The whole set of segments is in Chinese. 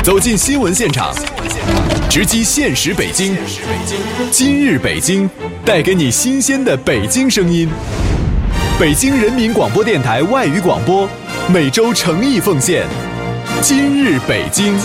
走进新闻现场，直击现实北京。今日北京，带给你新鲜的北京声音。北京人民广播电台外语广播，每周诚意奉献。今日北京。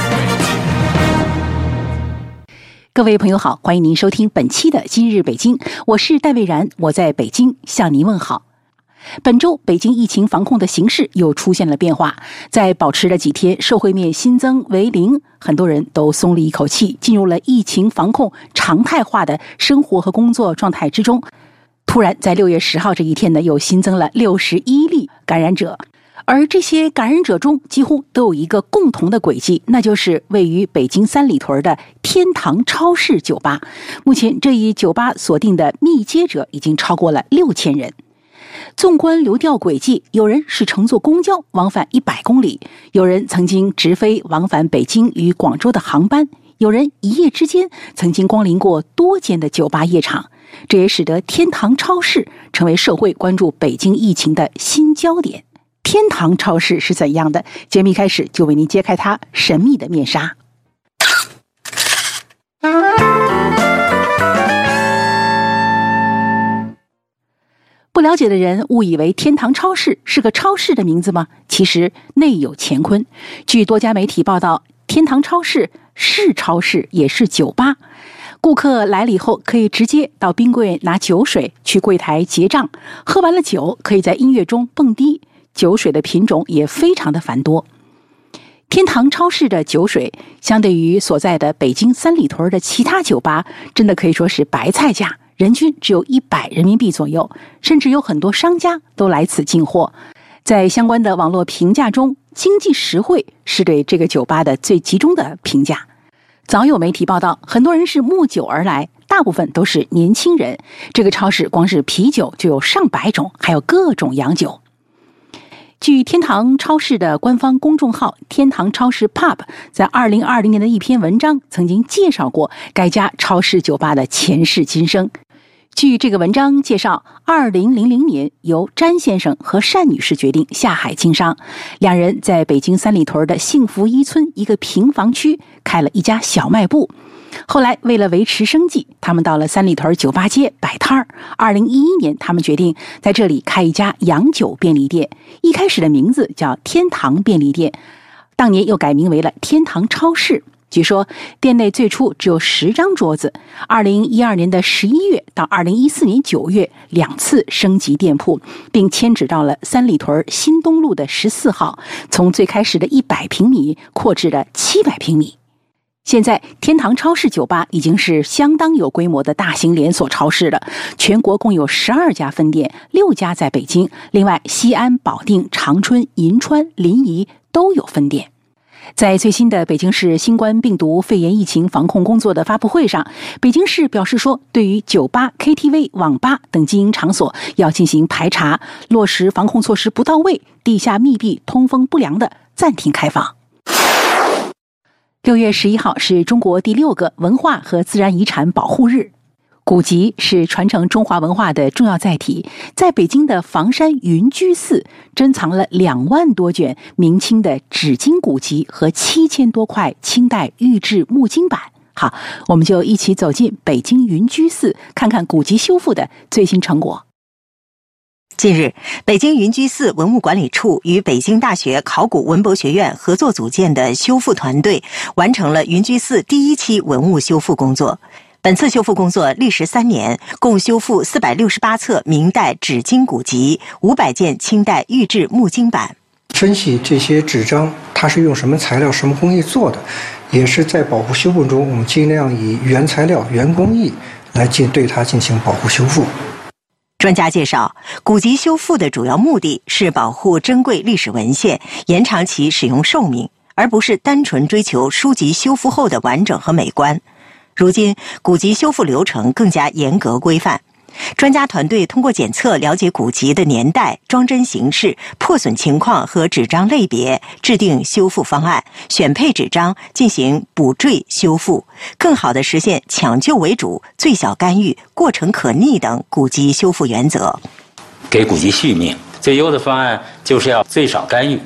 各位朋友好，欢迎您收听本期的今日北京，我是戴蔚然，我在北京向您问好。本周北京疫情防控的形势又出现了变化，在保持了几天社会面新增为0，很多人都松了一口气，进入了疫情防控常态化的生活和工作状态之中。突然在6月10号这一天呢，又新增了61例感染者，而这些感染者中几乎都有一个共同的轨迹，那就是位于北京三里屯的天堂超市酒吧。目前这一酒吧锁定的密接者已经超过了6000人。纵观流调轨迹，有人是乘坐公交往返100公里，有人曾经直飞往返北京与广州的航班，有人一夜之间曾经光临过多间的酒吧夜场。这也使得天堂超市成为社会关注北京疫情的新焦点。天堂超市是怎样的？节目一开始就为您揭开它神秘的面纱。不了解的人误以为天堂超市是个超市的名字吗？其实内有乾坤。据多家媒体报道，天堂超市是超市也是酒吧。顾客来了以后可以直接到冰柜拿酒水，去柜台结账，喝完了酒可以在音乐中蹦迪，酒水的品种也非常的繁多。天堂超市的酒水相对于所在的北京三里屯的其他酒吧，真的可以说是白菜价，人均只有100人民币左右，甚至有很多商家都来此进货。在相关的网络评价中，经济实惠是对这个酒吧的最集中的评价。早有媒体报道，很多人是慕酒而来，大部分都是年轻人。这个超市光是啤酒就有上百种，还有各种洋酒。据天堂超市的官方公众号天堂超市 Pub 在2020年的一篇文章曾经介绍过该家超市酒吧的前世今生。据这个文章介绍，2000年由詹先生和单女士决定下海经商，两人在北京三里屯的幸福一村一个平房区开了一家小卖部。后来为了维持生计，他们到了三里屯酒吧街摆摊儿。2011年，他们决定在这里开一家洋酒便利店，一开始的名字叫天堂便利店，当年又改名为了天堂超市。据说店内最初只有10张桌子，2012年的11月到2014年9月2次升级店铺，并迁址到了三里屯新东路的14号，从最开始的100平米扩至了700平米。现在天堂超市酒吧已经是相当有规模的大型连锁超市了，全国共有12家分店，6家在北京，另外西安、保定、长春、银川、临沂都有分店。在最新的北京市新冠病毒肺炎疫情防控工作的发布会上，北京市表示说，对于酒吧、KTV、网吧等经营场所要进行排查，落实防控措施不到位、地下密闭、通风不良的暂停开放。6月11号是中国第6个文化和自然遗产保护日。古籍是传承中华文化的重要载体，在北京的房山云居寺珍藏了2万多卷明清的纸经古籍和7000多块清代玉制木经版。好，我们就一起走进北京云居寺，看看古籍修复的最新成果。 近日，北京云居寺文物管理处与北京大学考古文博学院合作组建的修复团队完成了云居寺第1期文物修复工作。本次修复工作历时3年，共修复468册明代纸经古籍，500件清代玉制木经版。 分析这些纸张它是用什么材料、什么工艺做的，也是在保护修复中，我们尽量以原材料、原工艺来对它进行保护修复。 专家介绍，古籍修复的主要目的是保护珍贵历史文献，延长其使用寿命，而不是单纯追求书籍修复后的完整和美观。如今，古籍修复流程更加严格规范。专家团队通过检测了解古籍的年代、装帧形式、破损情况和纸张类别，制定修复方案，选配纸张进行补缀修复，更好地实现抢救为主、最小干预、过程可逆等古籍修复原则。 给古籍续命，最优的方案就是要最少干预。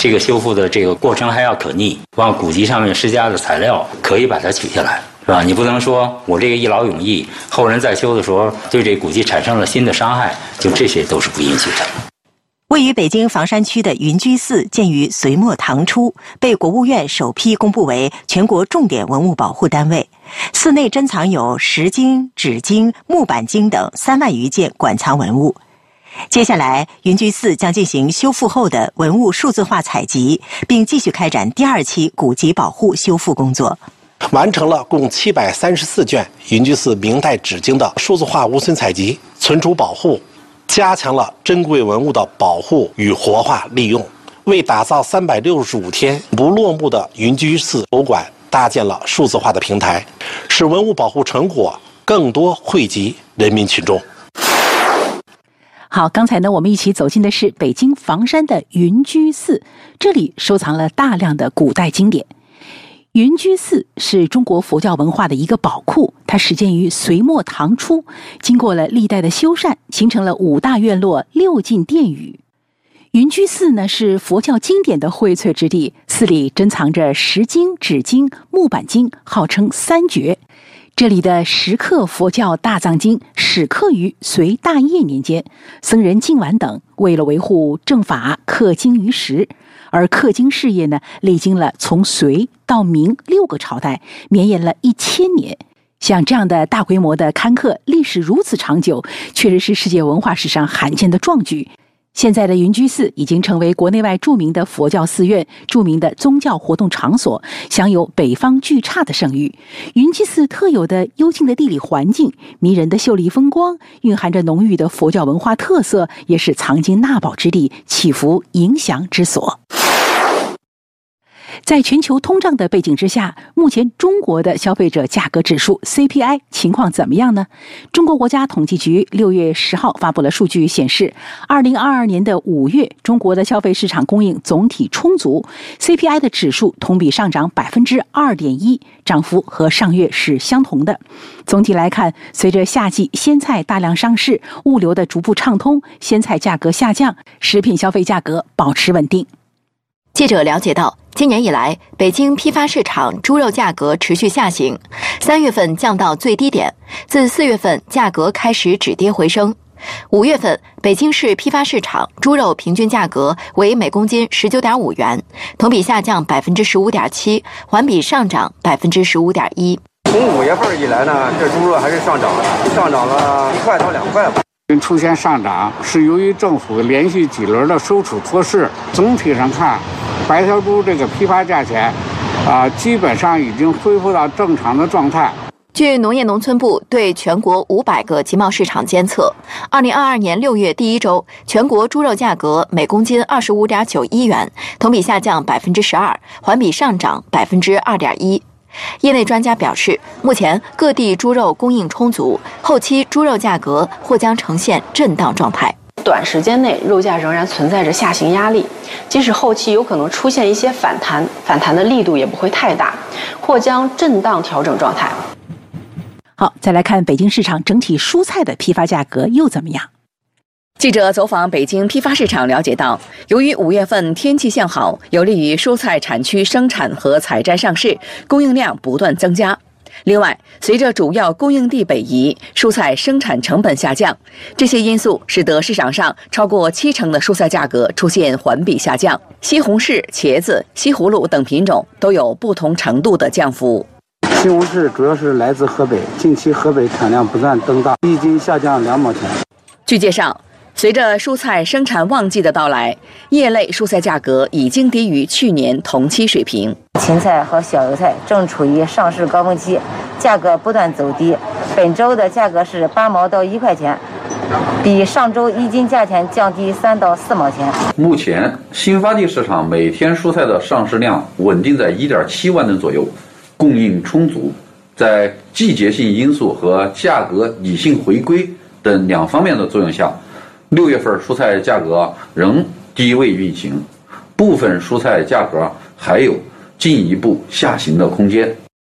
这个修复的这个过程还要可逆，往古籍上面施加的材料可以把它取下来，是吧？你不能说我这个一劳永逸，后人再修的时候对这古籍产生了新的伤害，就这些都是不允许的。 位于北京房山区的云居寺建于隋末唐初，被国务院首批公布为全国重点文物保护单位。寺内珍藏有石经、纸经、木板经等3万余件馆藏文物。接下来，云居寺将进行修复后的文物数字化采集，并继续开展第2期古籍保护修复工作。 完成了共734卷云居寺明代纸经的数字化无损采集、存储保护，加强了珍贵文物的保护与活化利用，为打造365天不落幕的云居寺博物馆搭建了数字化的平台，使文物保护成果更多惠及人民群众。 好，刚才呢，我们一起走进的是北京房山的云居寺，这里收藏了大量的古代经典。云居寺是中国佛教文化的一个宝库，它始建于隋末唐初，经过了历代的修缮，形成了5大院落、6进殿宇。云居寺呢是佛教经典的荟萃之地，寺里珍藏着石经、纸经、木板经，号称3绝。这里的石刻佛教大藏经始刻于隋大业年间，僧人净完等为了维护正法，刻经于石。而刻经事业呢，历经了从隋到明6个朝代，绵延了1000年。像这样的大规模的刊刻，历史如此长久，确实是世界文化史上罕见的壮举。现在的云居寺已经成为国内外著名的佛教寺院、著名的宗教活动场所，享有北方巨刹的盛誉。云居寺特有的幽静的地理环境、迷人的秀丽风光，蕴含着浓郁的佛教文化特色，也是藏经纳宝之地、祈福迎祥之所。在全球通胀的背景之下，目前中国的消费者价格指数 CPI 情况怎么样呢？中国国家统计局6月10号发布了数据显示，2022年的5月，中国的消费市场供应总体充足 ，CPI 的指数同比上涨 2.1%， 涨幅和上月是相同的。总体来看，随着夏季鲜菜大量上市，物流的逐步畅通，鲜菜价格下降，食品消费价格保持稳定。 记者了解到，今年以来，北京批发市场猪肉价格持续下行，3月份降到最低点，自4月份价格开始止跌回升。5月份，北京市批发市场猪肉平均价格为每公斤19.5元，同比下降 15.7%， 环比上涨 15.1%。 从5月份以来呢，这猪肉还是上涨了1块到2块吧。 出现上涨是由于政府连续几轮的收储措施。总体上看，白条猪这个批发价钱，基本上已经恢复到正常的状态。 据农业农村部对全国500个集贸市场监测，2022年6月第1周，全国猪肉价格每公斤25.91元，同比下降 12%， 环比上涨 2.1%。业内专家表示，目前各地猪肉供应充足，后期猪肉价格或将呈现震荡状态。 短时间内肉价仍然存在着下行压力，即使后期有可能出现一些反弹的力度也不会太大，或将震荡调整状态。 好，再来看北京市场整体蔬菜的批发价格又怎么样？ 记者走访北京批发市场了解到，由于5月份天气向好，有利于蔬菜产区生产和采摘上市，供应量不断增加。另外，随着主要供应地北移，蔬菜生产成本下降，这些因素使得市场上超过70%的蔬菜价格出现环比下降。西红柿、茄子、西葫芦等品种都有不同程度的降幅。 西红柿主要是来自河北，近期河北产量不断增大，一斤下降2毛钱。 据介绍，随着蔬菜生产旺季的到来，叶类蔬菜价格已经低于去年同期水平。 芹菜和小油菜正处于上市高峰期，价格不断走低。本周的价格是8毛到1块钱，比上周一斤价钱降低3到4毛钱。 目前新发地市场每天蔬菜的上市量稳定在1.7万吨左右，供应充足。在季节性因素和价格理性回归等2方面的作用下，6月份蔬菜价格仍低位运行，部分蔬菜价格还有进一步下行的空间。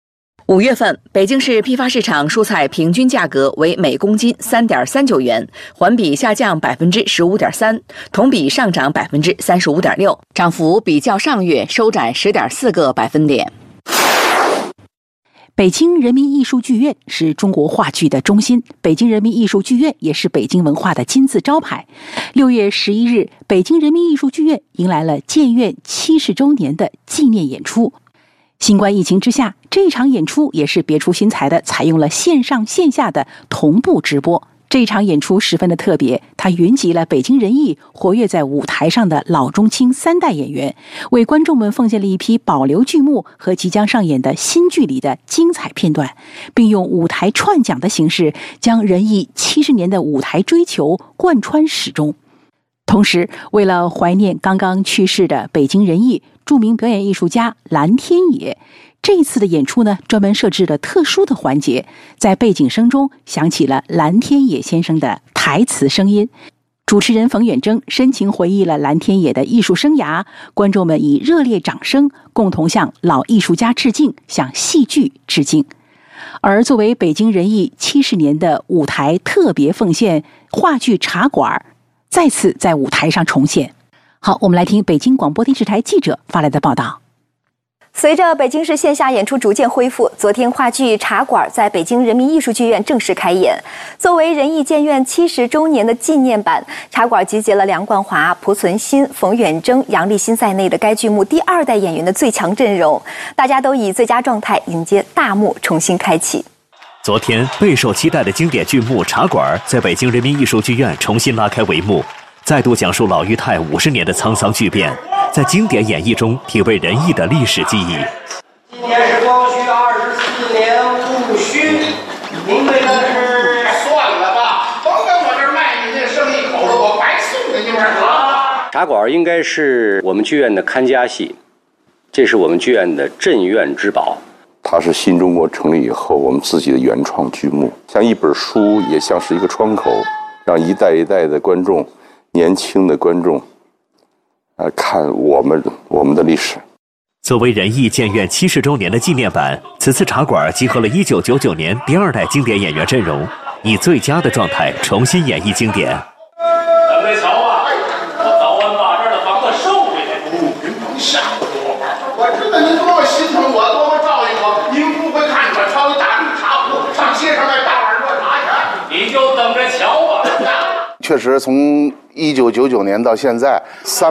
5月份，北京市批发市场蔬菜平均价格为每公斤3.39元，环比下降15.3%，同比上涨35.6%，涨幅比较上月收窄10.4个百分点。 北京人民艺术剧院是中国话剧的中心，北京人民艺术剧院也是北京文化的金字招牌。6月11日，北京人民艺术剧院迎来了建院70周年的纪念演出。新冠疫情之下，这场演出也是别出心裁的，采用了线上线下的同步直播。这场演出十分的特别，它云集了北京人艺活跃在舞台上的老中青3代演员，为观众们奉献了一批保留剧目和即将上演的新剧里的精彩片段，并用舞台串讲的形式将人艺70年的舞台追求贯穿始终。同时，为了怀念刚刚去世的北京人艺著名表演艺术家蓝天野，这一次的演出呢，专门设置了特殊的环节，在背景声中响起了蓝天野先生的台词声音。主持人冯远征深情回忆了蓝天野的艺术生涯，观众们以热烈掌声共同向老艺术家致敬，向戏剧致敬。而作为北京人艺70年的舞台特别奉献，话剧《茶馆》再次在舞台上重现。好，我们来听北京广播电视台记者发来的报道。 随着北京市线下演出逐渐恢复，昨天话剧《茶馆》在北京人民艺术剧院正式开演。作为人艺建院70周年的纪念版，《茶馆》集结了梁冠华、濮存昕、冯远征、杨立新在内的该剧目第2代演员的最强阵容，大家都以最佳状态迎接大幕重新开启。 昨天备受期待的经典剧目《茶馆》在北京人民艺术剧院重新拉开帷幕，再度讲述老裕泰50年的沧桑巨变，在经典演绎中体味人艺的历史记忆。 今年是光绪24年戊戌，您对的是算了吧，甭跟我这儿卖你这生意口了，我白送给你们了。 茶馆应该是我们剧院的看家戏，这是我们剧院的镇院之宝。 它是新中国成立以后我们自己的原创剧目，像一本书，也像是一个窗口，让一代一代的观众，年轻的观众看我们的历史。 作为人艺建院70周年的纪念版，此次茶馆集合了1999年第2代经典演员阵容，以最佳的状态重新演绎经典。 两位瞧啊，我早晚把这儿的房子收回来。您甭吓唬我知道您多么心疼我，多么照应我。您不会看我抄一大绿茶壶上街上卖大碗热茶去，你就等着瞧吧。 确实，从1999年到现在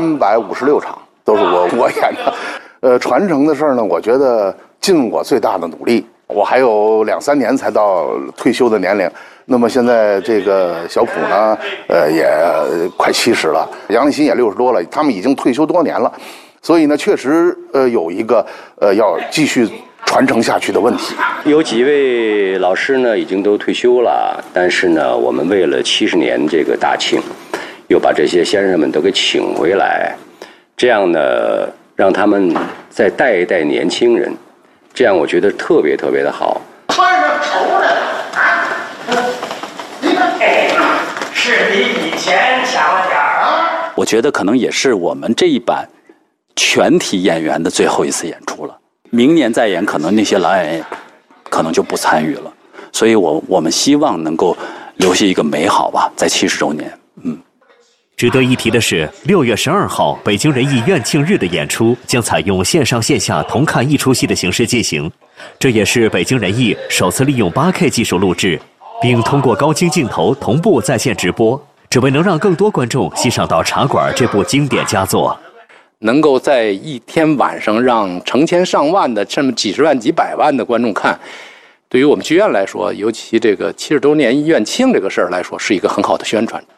，356场都是我演的。传承的事儿呢，我觉得尽我最大的努力。我还有2-3年才到退休的年龄，那么现在这个小普呢，也快70了，杨立新也60多了，他们已经退休多年了，所以呢，确实有一个要继续传承下去的问题。 有几位老师呢已经都退休了，但是呢，我们为了70年这个大庆，又把这些先生们都给请回来，这样呢，让他们再带一带年轻人，这样我觉得特别特别的好。 穿上绸来了啊！你看，是比以前强了点啊。 我觉得可能也是我们这一版全体演员的最后一次演出了。明年再演，可能那些老演员可能就不参与了，所以我们希望能够留下一个美好吧，在70周年。 值得一提的是，6月12号北京人艺院庆日的演出将采用线上线下同看一出戏的形式进行，这也是北京人艺首次利用8K 技术录制，并通过高清镜头同步在线直播，只为能让更多观众欣赏到《茶馆》这部经典佳作。 能够在一天晚上让成千上万的甚至几十万几百万的观众看，对于我们剧院来说，尤其这个70周年院庆这个事儿来说，是一个很好的宣传。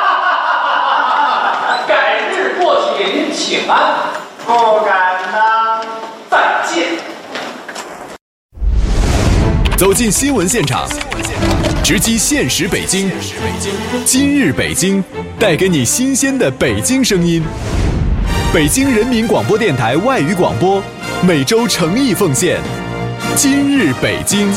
改日过去给您请安，不敢当，再见。 走进新闻现场，直击现实北京。今日北京，带给你新鲜的北京声音。北京人民广播电台外语广播，每周诚意奉献。今日北京，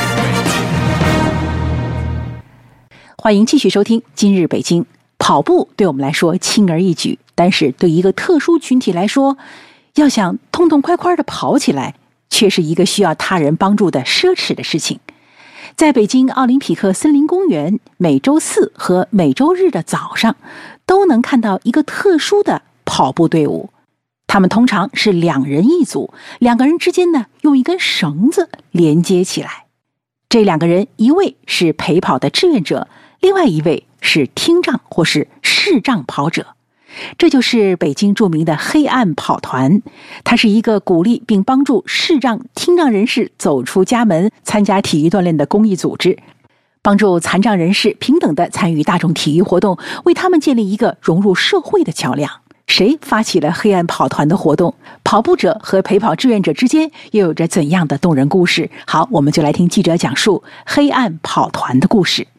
欢迎继续收听今日北京。跑步对我们来说轻而易举，但是对一个特殊群体来说，要想痛痛快快地跑起来， 却是一个需要他人帮助的奢侈的事情。在北京奥林匹克森林公园，每周四和每周日的早上都能看到一个特殊的跑步队伍。他们通常是2人一组，2个人之间呢用一根绳子连接起来。这2个人，一位是陪跑的志愿者，另外一位是听障或是视障跑者。这就是北京著名的黑暗跑团，它是一个鼓励并帮助视障、听障人士走出家门参加体育锻炼的公益组织，帮助残障人士平等地参与大众体育活动，为他们建立一个融入社会的桥梁。谁发起了黑暗跑团的活动？跑步者和陪跑志愿者之间又有着怎样的动人故事？好，我们就来听记者讲述黑暗跑团的故事。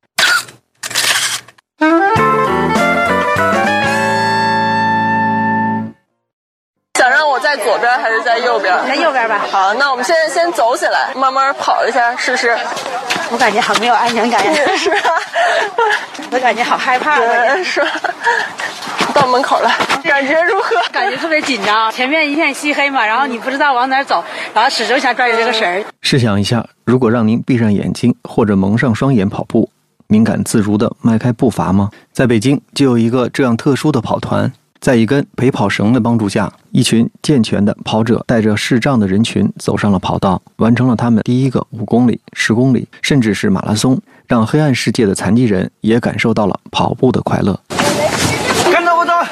想让我在左边还是在右边？ 在右边吧。 好，那我们现在先走起来，慢慢跑一下试试。 我感觉好没有安全感呀。 是啊， 我感觉好害怕。 是。到门口了，感觉如何？ 感觉特别紧张，前面一片漆黑嘛，然后你不知道往哪走，然后始终想抓住这个绳。 试想一下，如果让您闭上眼睛或者蒙上双眼跑步，您敢自如地迈开步伐吗？在北京就有一个这样特殊的跑团，在一根陪跑绳的帮助下，一群健全的跑者带着视障的人群走上了跑道，完成了他们第一个5公里、10公里，甚至是马拉松，让黑暗世界的残疾人也感受到了跑步的快乐。 跟着我走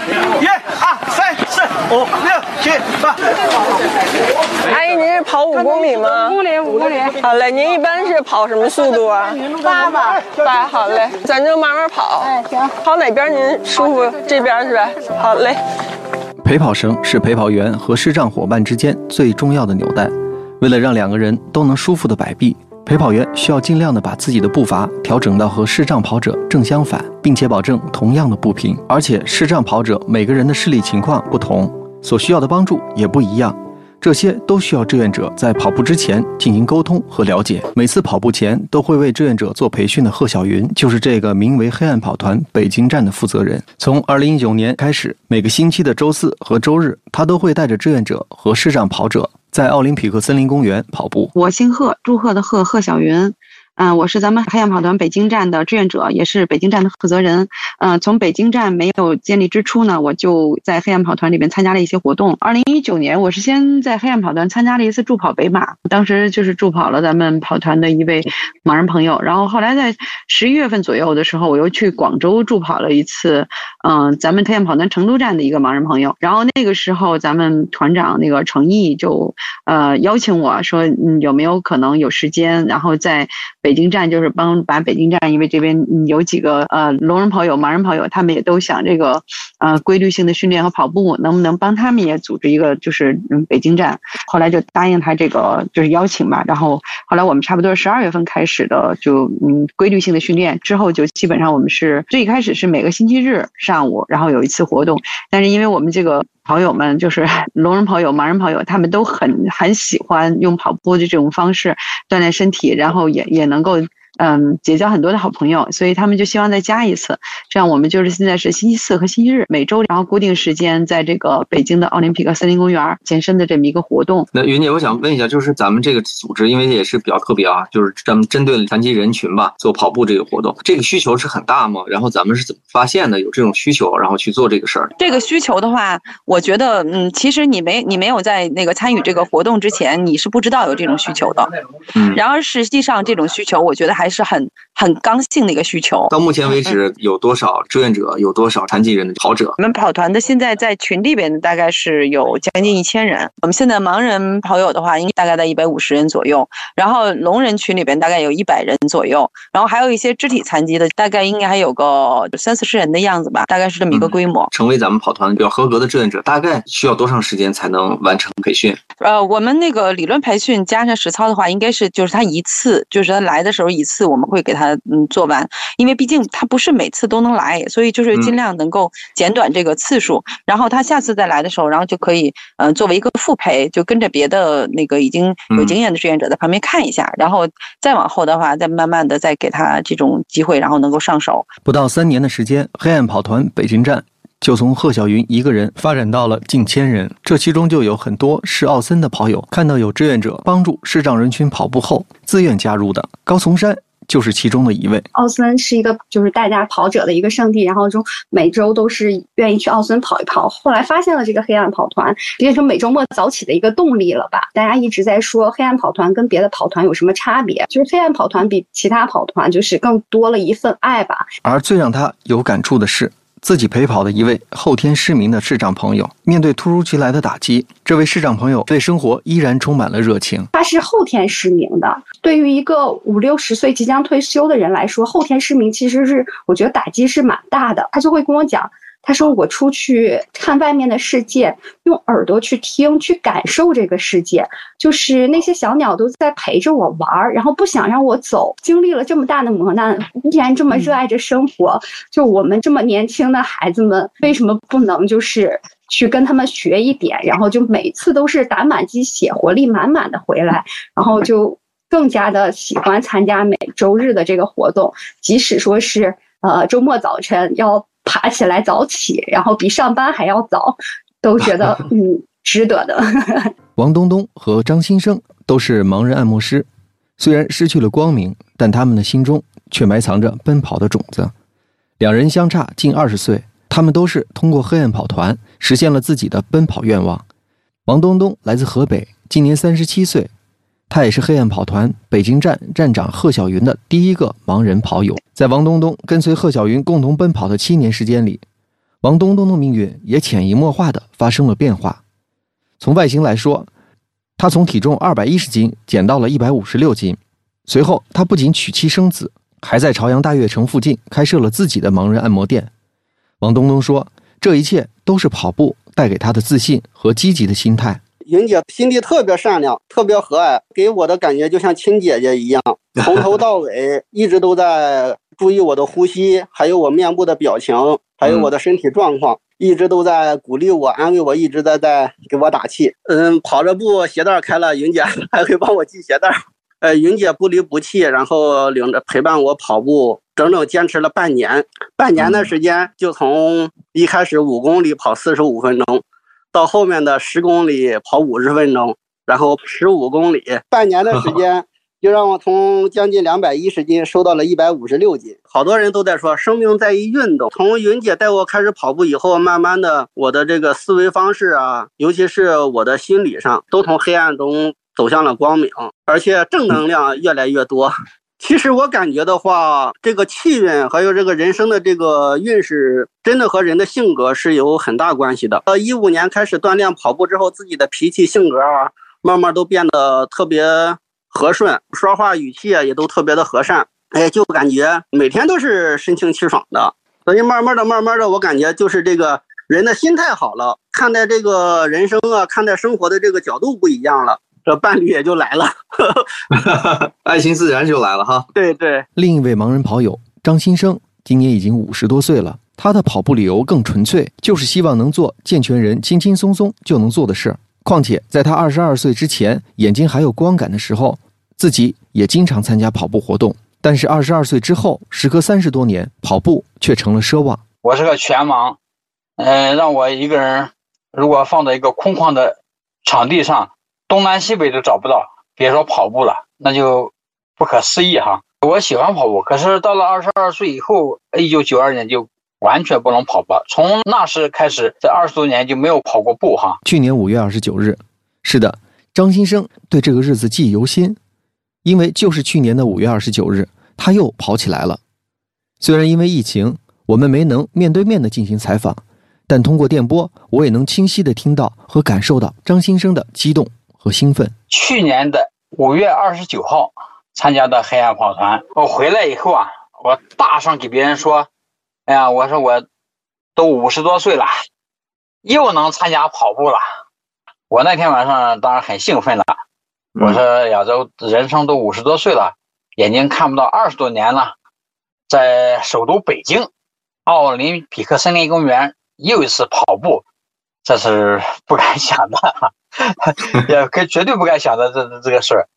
，1、2、3、4、5、6、7、8。 阿姨，您是跑5公里吗 ？5公里。 好嘞，您一般是跑什么速度啊 ？8吧。 8，好嘞，咱就慢慢跑。 哎，行。 跑哪边您舒服？这边是吧？好嘞。 陪跑绳是陪跑员和视障伙伴之间最重要的纽带，为了让2个人都能舒服地摆臂，陪跑员需要尽量的把自己的步伐调整到和视障跑者正相反，并且保证同样的步频。而且视障跑者每个人的视力情况不同，所需要的帮助也不一样，这些都需要志愿者在跑步之前进行沟通和了解。每次跑步前都会为志愿者做培训的贺小云，就是这个名为黑暗跑团北京站的负责人。从2019年开始，每个星期的周4和周日，他都会带着志愿者和视障跑者在奥林匹克森林公园跑步。 我姓贺，祝贺的贺，贺小云。我是咱们黑暗跑团北京站的志愿者，也是北京站的负责人。从北京站没有建立之初呢，我就在黑暗跑团里面参加了一些活动。2019年，我是先在黑暗跑团参加了一次助跑北马，当时就是助跑了咱们跑团的一位盲人朋友。然后后来在11月份左右的时候，我又去广州助跑了一次，咱们黑暗跑团成都站的一个盲人朋友。然后那个时候，咱们团长那个程毅就邀请我说，有没有可能有时间，然后在北京站就是把北京站，因为这边有几个聋人跑友、盲人跑友，他们也都想这个规律性的训练和跑步，能不能帮他们也组织一个就是北京站？后来就答应他这个就是邀请吧。然后后来我们差不多12月份开始的就规律性的训练，之后就基本上我们是最开始是每个星期日上午，然后有一次活动，但是因为我们这个跑友们就是聋人跑友、盲人跑友，他们都很喜欢用跑步的这种方式锻炼身体，然后也能够结交很多的好朋友，所以他们就希望再加一次。这样我们就是现在是星期4和星期日每周，然后固定时间在这个北京的奥林匹克森林公园健身的这么一个活动。 那云姐，我想问一下，就是咱们这个组织，因为也是比较特别啊，就是咱们针对残疾人群吧，做跑步这个活动，这个需求是很大吗？然后咱们是怎么发现的有这种需求，然后去做这个事儿？ 这个需求的话，我觉得其实你没有在那个参与这个活动之前，你是不知道有这种需求的。然而实际上这种需求，我觉得还是很刚性的一个需求。 到目前为止，有多少志愿者，有多少残疾人的跑者？ 我们跑团的现在在群里边大概是有将近1000人。我们现在盲人跑友的话，应该大概在150人左右，然后聋人群里边大概有100人左右，然后还有一些肢体残疾的，大概应该还有个30-40人的样子吧，大概是这么一个规模。 成为咱们跑团比较合格的志愿者，大概需要多长时间才能完成培训？ 我们那个理论培训加上实操的话，应该是就是他一次，就是他来的时候一次，我们会给他做完，因为毕竟他不是每次都能来，所以就是尽量能够减短这个次数，然后他下次再来的时候，然后就可以作为一个复培，就跟着别的那个已经有经验的志愿者在旁边看一下，然后再往后的话，再慢慢的再给他这种机会，然后能够上手。 不到3年的时间，黑暗跑团北京站就从贺小云一个人发展到了近1000人，这其中就有很多是奥森的跑友，看到有志愿者帮助视障人群跑步后自愿加入的。高从山就是其中的一位。 奥森是一个就是大家跑者的一个圣地，然后就每周都是愿意去奥森跑一跑。后来发现了这个黑暗跑团，变成每周末早起的一个动力了吧。大家一直在说黑暗跑团跟别的跑团有什么差别，就是黑暗跑团比其他跑团就是更多了一份爱吧。 而最让他有感触的是，自己陪跑的一位后天失明的视障朋友，面对突如其来的打击，这位视障朋友对生活依然充满了热情。 他是后天失明的，对于一个50、60岁即将退休的人来说，后天失明其实是我觉得打击是蛮大的。他就会跟我讲，他说我出去看外面的世界，用耳朵去听，去感受这个世界，就是那些小鸟都在陪着我玩，然后不想让我走。经历了这么大的磨难，依然这么热爱着生活，就我们这么年轻的孩子们，为什么不能就是去跟他们学一点，然后就每次都是打满鸡血，活力满满的回来，然后就更加的喜欢参加每周日的这个活动，即使说是周末早晨要爬起来早起，然后比上班还要早，都觉得值得的。 王东东和张新生都是盲人按摩师，虽然失去了光明，但他们的心中却埋藏着奔跑的种子。两人相差近20岁，他们都是通过黑暗跑团实现了自己的奔跑愿望。王东东来自河北，今年37岁，他也是黑暗跑团北京站站长贺小云的第一个盲人跑友。在王东东跟随贺小云共同奔跑的7年时间里，王东东的命运也潜移默化地发生了变化。从外形来说，他从体重210斤减到了156斤。随后他不仅娶妻生子，还在朝阳大悦城附近开设了自己的盲人按摩店。王东东说，这一切都是跑步带给他的自信和积极的心态。 云姐心地特别善良，特别和蔼，给我的感觉就像亲姐姐一样，从头到尾一直都在注意我的呼吸，还有我面部的表情，还有我的身体状况，一直都在鼓励我、安慰我，一直在给我打气。跑着步鞋带开了，云姐还会帮我系鞋带。云姐不离不弃，然后领着陪伴我跑步，整整坚持了半年。半年的时间，就从一开始5公里跑45分钟，到后面的10公里跑50分钟，然后15公里，半年的时间就让我从将近210斤瘦到了156斤。好多人都在说生命在于运动，从云姐带我开始跑步以后，慢慢的我的这个思维方式啊，尤其是我的心理上，都从黑暗中走向了光明，而且正能量越来越多。其实我感觉的话，这个气运还有这个人生的这个运势，真的和人的性格是有很大关系的。15年开始锻炼跑步之后，自己的脾气性格啊，慢慢都变得特别和顺，说话语气也都特别的和善。就感觉每天都是神清气爽的。所以慢慢的，我感觉就是这个人的心态好了，看待这个人生啊，看待生活的这个角度不一样了。这伴侣也就来了， 爱情自然就来了哈。 对对。 另一位盲人跑友张新生今年已经50多岁了，他的跑步理由更纯粹，就是希望能做健全人轻轻松松就能做的事。况且在他22岁之前，眼睛还有光感的时候，自己也经常参加跑步活动。但是22岁之后，时隔30多年，跑步却成了奢望。 我是个全盲，让我一个人如果放在一个空旷的场地上，东南西北都找不到，别说跑步了，那就不可思议哈。我喜欢跑步，可是到了22岁以后，1992年就完全不能跑步，从那时开始，这20多年就没有跑过步哈。 去年5月29日，是的，张新生对这个日子记忆犹新，因为就是去年的5月29日，他又跑起来了。虽然因为疫情，我们没能面对面的进行采访，但通过电波，我也能清晰的听到和感受到张新生的激动和兴奋。 去年的5月29号参加的黑暗跑团，我回来以后啊，我大声给别人说，哎呀，我说我都50多岁了，又能参加跑步了。我那天晚上当然很兴奋了，我说呀，这人生都50多岁了，眼睛看不到20多年了，在首都北京奥林匹克森林公园又一次跑步，这是不敢想的，也绝对不敢想的这个事儿。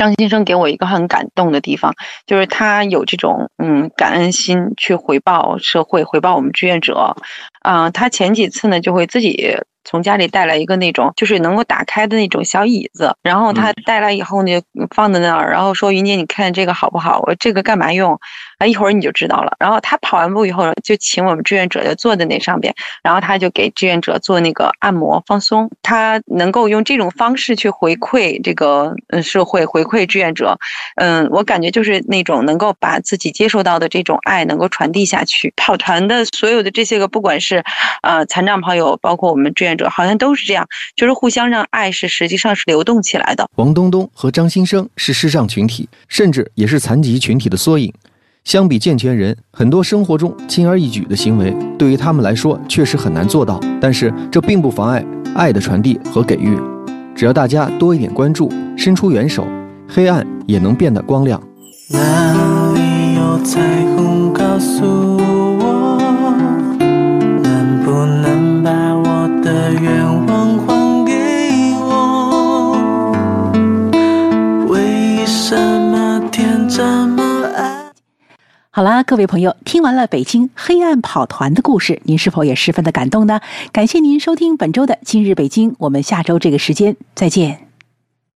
张先生给我一个很感动的地方，就是他有这种感恩心去回报社会，回报我们志愿者。他前几次呢就会自己从家里带来一个那种就是能够打开的那种小椅子，然后他带来以后呢放在那儿，然后说云姐你看这个好不好，我这个干嘛用啊，一会儿你就知道了。然后他跑完步以后就请我们志愿者就坐在那上边，然后他就给志愿者做那个按摩放松。他能够用这种方式去回馈这个社会，回馈志愿者。我感觉就是那种能够把自己接受到的这种爱能够传递下去。跑团的所有的这些个不管是残障跑友包括我们志愿者好像都是这样，就是互相让爱是实际上是流动起来的。 王东东和张新生是视障群体，甚至也是残疾群体的缩影。相比健全人，很多生活中轻而易举的行为对于他们来说确实很难做到，但是这并不妨碍爱的传递和给予。只要大家多一点关注，伸出援手，黑暗也能变得光亮。 哪里有彩虹告诉我，能不能把我的愿望还给我？为什么天这么暗？ 好啦，各位朋友，听完了北京黑暗跑团的故事，您是否也十分的感动呢？感谢您收听本周的今日北京，我们下周这个时间再见。